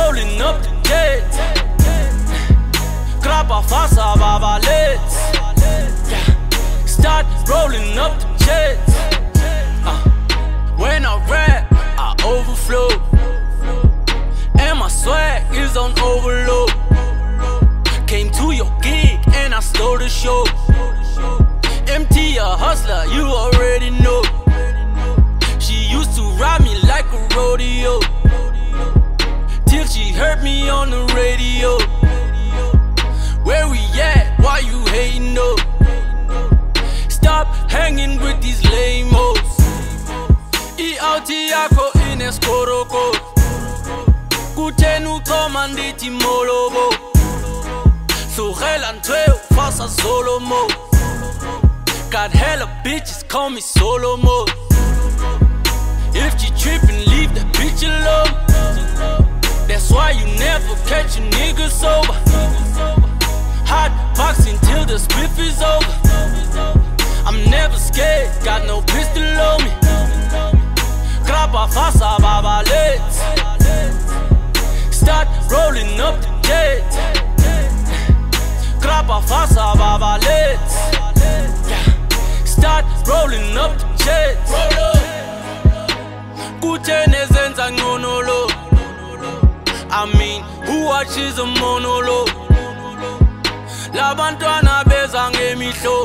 rolling up the jets. Grab a fasa babalets. Start rolling up the jets. When I rap, I overflow, and my swag is on overload. Came to your gig and I stole the show. MT a hustler, you already know. She used to ride me like a rodeo, till she heard me on the radio. Where we at? Why you hating though? Stop hanging with these lame hoes. I-auti yako ineskoroko, kutenu komanditi molobo. Sugela ntweo fasa solo mo. Got hella bitches, call me solo mo. If you trippin', leave that bitch alone. That's why you never catch a nigga sober. Hot boxing till the spliff is over. I'm never scared, got no pistol on me. Graba fasa babalets. Start rolling up the jets. Graba fasa babalets. Start rolling up the jets. Kutene zenza ngonolo. I mean, who watches a monologue? Labantwana beza ngemihlo.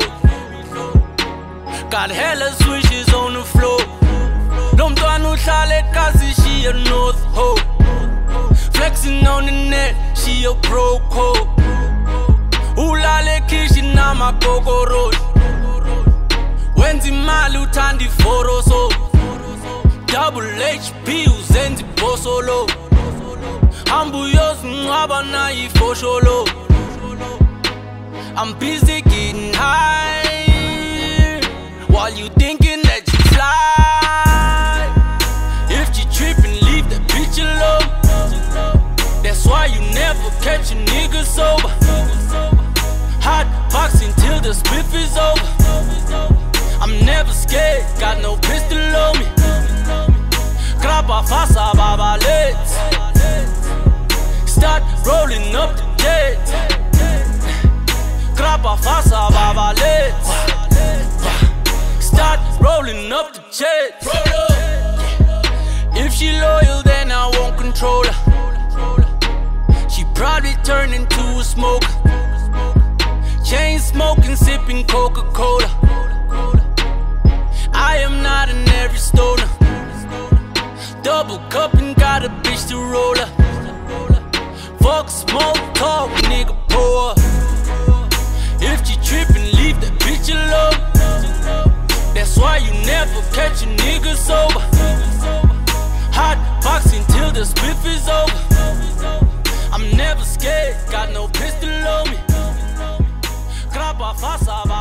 Got hella swishes on the floor. Lomntwana uhlala eKasi, she a North Hoe. Flexing on the net, she a broke hoe. Ulala ekhishi namakokoroshi. Wenza imali uthanda iforoso. Double HP uzenza ibhosolo. Hamba uyozingcwaba nayo ifosholo. I'm busy getting high, while you thinking that you fly. If you trippin', leave that bitch alone. That's why you never catch a nigga sober. Hot boxing till the spliff is over. I'm never scared, got no pistol on me. Graba fasa babalets. Start rolling up the jets. Graba fasa babalets. Start rolling up the jets. If she loyal, then I won't control her. She probably turn into a smoker. Chain smoking, sipping Coca-Cola. I am not an every stoner. Double cup and got a bitch to roll her. Fuck smoke talk, nigga pour. If you trippin', leave that bitch alone. That's why you never catch a nigga sober. Hot boxing till the spliff is over. I'm never scared, got no pistol on me. Graba fasa